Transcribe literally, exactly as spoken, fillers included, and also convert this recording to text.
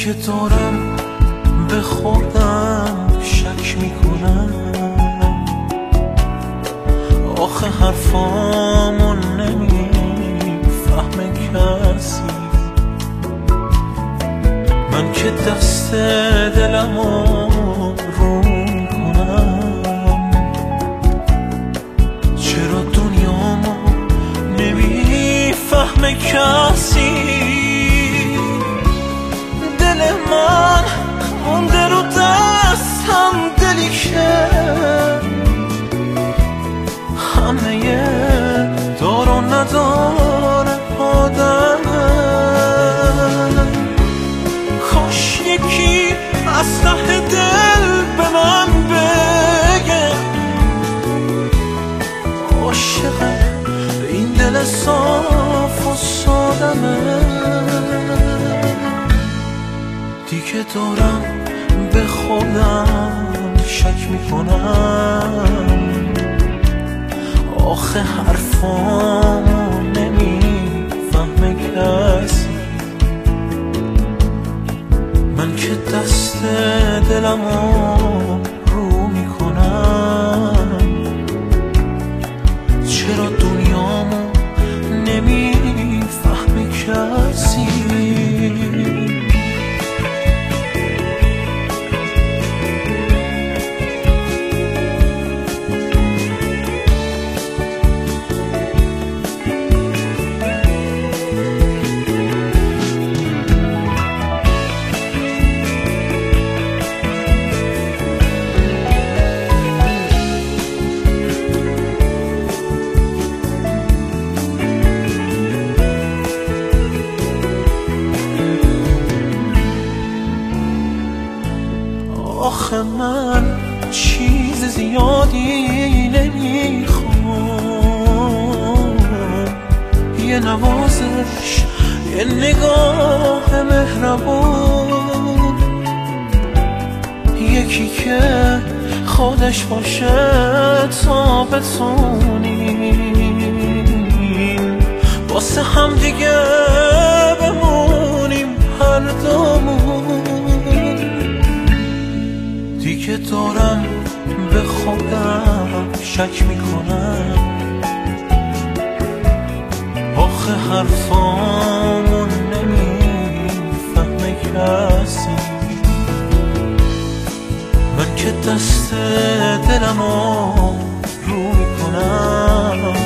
دیگه دارم به خودم شک میکنم، آخه حرفامو نمیفهمه کسی. من که دست دلمو رو میکنم، چرا دنیامو نمیفهمه کسی. دل من مونده رو دستم، دلی که همه دار و ندار آدمه. کاش یکی از ته دل به من بگه عاشقم به این دل صاف و سادمه. دیگه دارم به خودم شک میکنم، آخه حرفامو نمیفهمه کسی. من که دست دلمو رو میکنم، چرا دنیامو نمیفهمه کسی. آخه من چیز زیادی نمیخوام، یه نوازش، یه نگاه مهربون، یکی که خودش باشه تا بتونیم واسه هم دیگه بمونیم هر دومون. دیگه دارم به خودم شک میکنم، آخه حرفامو نمیفهمه کسی. من که دست دلمو رو میکنم،